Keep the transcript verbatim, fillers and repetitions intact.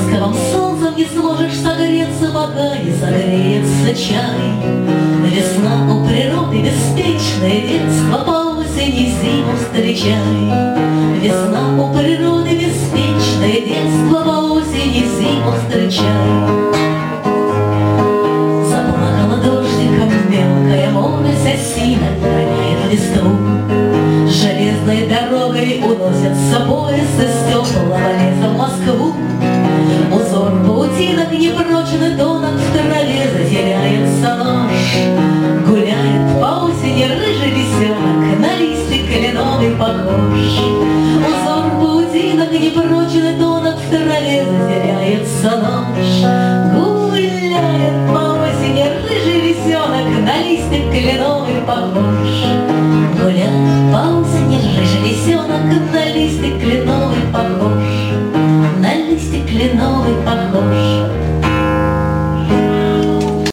Ласковым солнцем не сможешь согреться, пока не согреется чай. Весна у природы беспечное детство, по осени зиму встречай. Весна у природы беспечное детство, по осени зиму встречай.